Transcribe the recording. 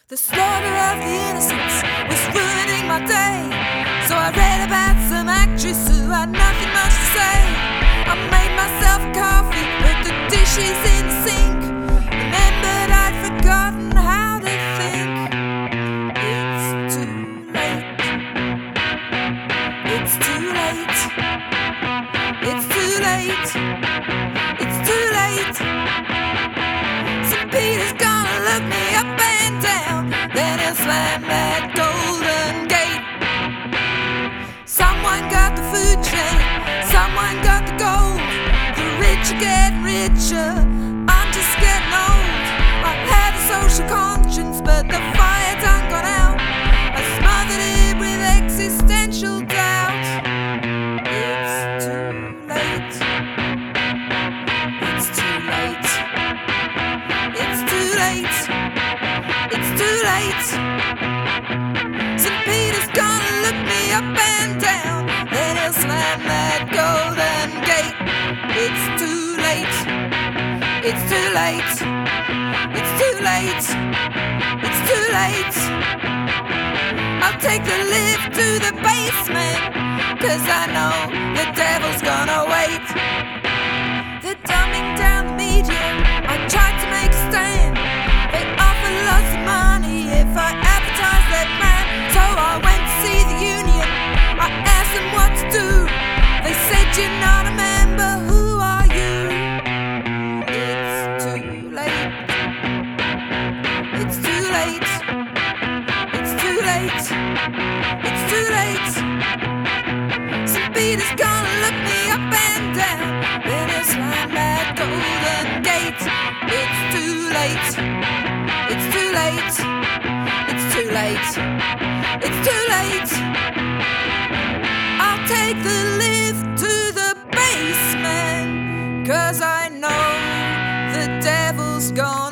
The slaughter of the innocents was ruining my day. So I read about some actress who had nothing much to say. I made myself a coffee, put the dishes in the sink, remembered I'd forgotten how to think. It's too late. It's too late. It's too late. It's too late. St. Peter's gonna look me up and down, then he'll slam that golden gate. Someone got the food chain, someone got the gold. The rich are getting richer, I'm just getting old. I had a social conscience, but the fire done gone out. I smothered it with existential doubt. It's too late. It's too late. It's too late. It's too late. St. Peter's gonna look me up and down, then he'll slam that golden gate. It's too late. It's too late. It's too late. It's too late. I'll take the lift to the basement, 'cause I know the devil's gonna wait. They're dumbing down the media, I tried to make a stand. They offer lots of money if I advertise their brand. So I went to see the union, I asked them what to do. They said, "You're not a member, who are you?" It's too late. It's too late. It's too late. It's too late. St. Peter's gonna look me up and down, then he'll slam that golden gate. It's too late. It's too late. It's too late. It's too late. I'll take the lift to the basement, 'cause I know the devil's gone.